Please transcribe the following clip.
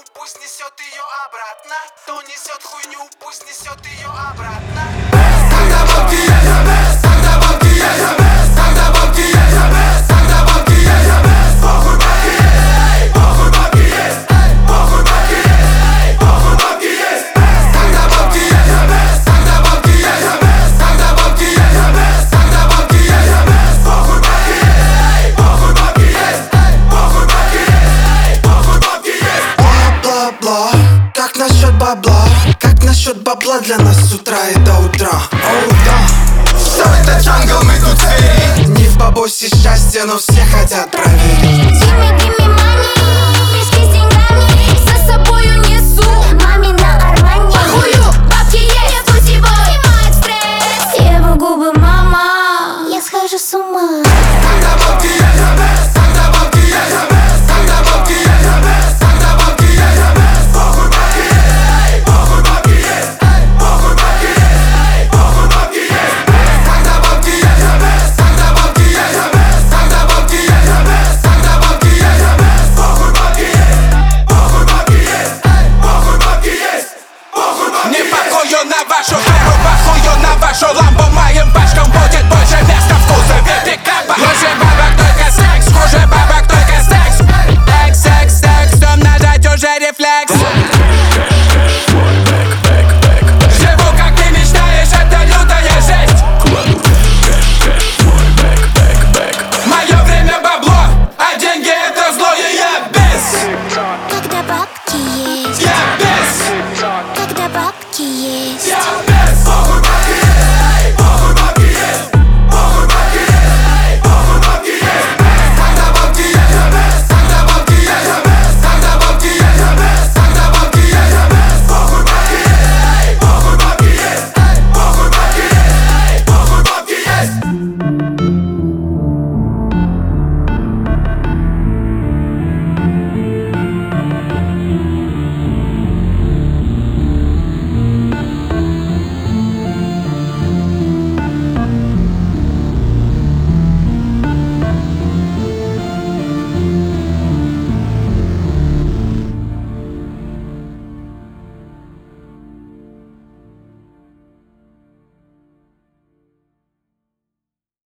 пусть несет ее обратно. Кто несет хуйню, пусть несет ее обратно. Когда бабки есть, когда бабки есть, когда бабки есть, когда бабки есть, похуй бабки есть, похуй бабки есть, похуй бабки есть, похуй бабки есть. Когда бабки есть, когда бабки есть, когда бабки есть, когда бабки есть, похуй бабки есть, похуй бабки есть, похуй бабки есть, похуй бабки есть. Бла-бла-бла, как насчет бабла? Как насчет бабла для нас с утра и до утра? Оу, да. Все это джангл, мы тут звери. Не в бабосе счастье, но все хотят проверить. Gimme money, мешки с деньгами за собою несу мамина Армани. Похую, бабки есть, я путевой, снимает стресс. Его губы, мама, я схожу с ума. Когда бабки есть, когда бабки есть, когда бабки есть, когда бабки есть, похуй бабки есть, похуй бабки есть, похуй бабки есть, похуй бабки есть. Когда бабки есть, когда бабки есть, когда бабки есть, когда бабки есть, похуй бабки есть, похуй бабки есть, похуй бабки есть, похуй бабки есть. Не похую на вашу веру, похую на вашу лампу. Моим пачкам будет больше места в кузове пикапа. Хуже бабок только секс, хуже бабок только секс. Секс, секс, то нажать уже рефлекс. Живу как ты мечтаешь, это лютая жесть. Мое время бабло, а деньги это зло, и я без.